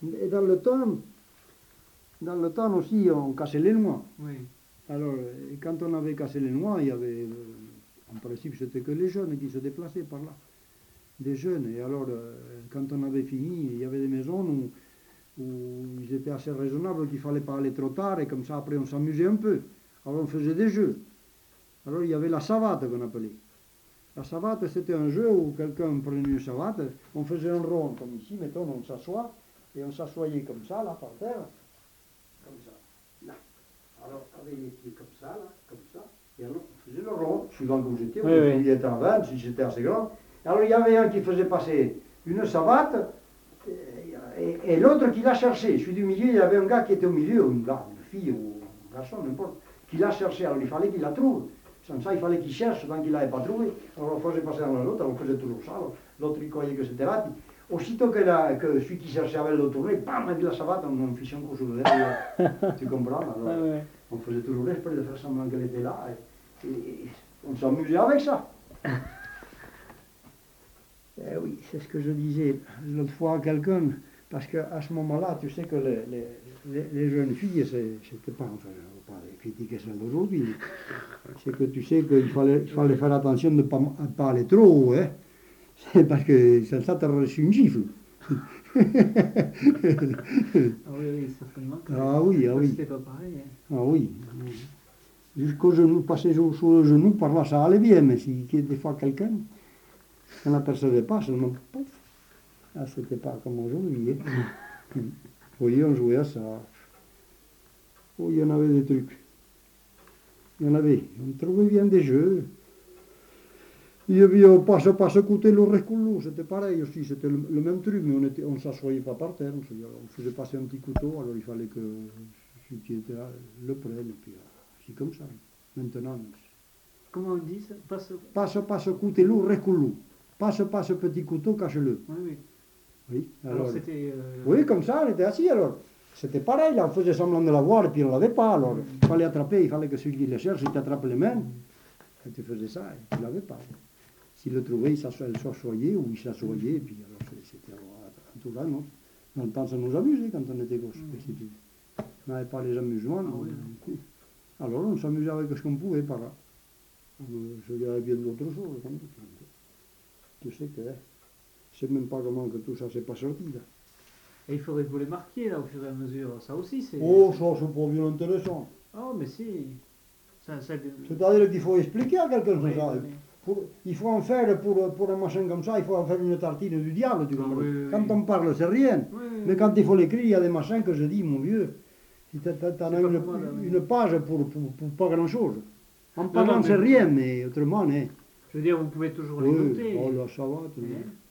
Et dans le temps aussi, on cassait les noix. Oui. Alors, quand on avait cassé les noix, il y avait, en principe, c'était que les jeunes qui se déplaçaient par là, des jeunes. Et alors, quand on avait fini, il y avait des maisons où ils étaient assez raisonnables, qu'il ne fallait pas aller trop tard, et comme ça, après, on s'amusait un peu. Alors, on faisait des jeux. Alors, il y avait la savate qu'on appelait. La savate, c'était un jeu où quelqu'un prenait une savate, on faisait un rond, comme ici, mettons, on s'assoit, et on s'assoyait comme ça, là, par terre, comme ça, là. Alors, avec les pieds comme ça, là, comme ça, et alors, on faisait le rond, suivant où j'étais, Oui, on oui. pouvait être en 20, si c'était assez grand. Alors, il y avait un qui faisait passer une savate, et l'autre qui la cherchait. Celui du milieu, il y avait un gars qui était au milieu, une fille ou un garçon, n'importe, qui la cherchait. Alors, il fallait qu'il la trouve. Sans ça, il fallait qu'il cherche tant qu'il ne l'avait pas trouvé. Alors, on faisait passer l'un à l'autre, on faisait toujours ça. L'autre, il croyait que c'était là. Puis, aussitôt que celui qui cherchait avait le tourné, bam, avec la savate, on fichait un coup sur le derrière. Tu comprends? Alors, Ah ouais. on faisait toujours l'esprit de faire semblant qu'elle était là. Et on s'amusait avec ça. Eh oui, c'est ce que je disais l'autre fois à quelqu'un, parce qu'à ce moment-là, tu sais que les jeunes filles, c'était pas, enfin, je ne veux pas critiquer celles d'aujourd'hui, c'est que tu sais qu'il fallait faire attention de ne pas aller trop haut, hein, c'est parce que ça t'aurait reçu une gifle. Ah oui, oui, certainement. Ah oui, ah oui. C'était pas pareil. Hein. Ah oui. Jusqu'au genou, passer sous le genou, par là, ça allait bien, mais si des fois quelqu'un, on n'apercevait pas, seulement, pouf. Ah, c'était pas comme aujourd'hui. Hein. Oui, on jouait à ça. Oh, il y en avait des trucs. Il y en avait. On trouvait bien des jeux. Il y avait pas se coûter le reculou, c'était pareil aussi, c'était le même truc, mais on ne s'assoyait pas par terre, on faisait passer un petit couteau, alors il fallait que celui qui était là le prenne, et puis c'est comme ça. Maintenant. Comment on dit ça? Passe couteau, reculou. Passe petit couteau, cache-le. Oui, oui. Oui, alors c'était. Oui, comme ça, on était assis alors. C'était pareil, là, on faisait semblant de l'avoir et puis on ne l'avait pas. Alors, il fallait attraper, il fallait que celui qui le cherche, il t'attrape les mains. Et tu faisais ça, et tu ne l'avais pas. S'il le trouvait, il s'assoyait ou il s'assoyait, et puis alors c'était en tout cas, non. Dans le temps, ça nous amusait quand on était gauche. On n'avait pas les amusements. Ah, oui, oui. Alors on s'amusait avec ce qu'on pouvait par là. Je dirais bien d'autres choses. Tu sais que je ne sais même pas comment que tout ça s'est pas sorti là. Et il faudrait que vous les marquiez là au fur et à mesure. Ça aussi c'est. Oh, ça c'est pas bien intéressant. Oh, mais si. C'est-à-dire qu'il faut expliquer à quelqu'un oui, ça. Oui. Il faut en faire pour un machin comme ça, il faut en faire une tartine du diable, tu comprends? Oui. Quand on parle, c'est rien. Oui. Mais quand il faut l'écrire, il y a des machins que je dis, mon vieux, si tu as une page pour pas grand-chose. En parlant, c'est rien, mais autrement, hein. Je veux dire, vous pouvez toujours les Oui, noter. oh là, ça va. Oui.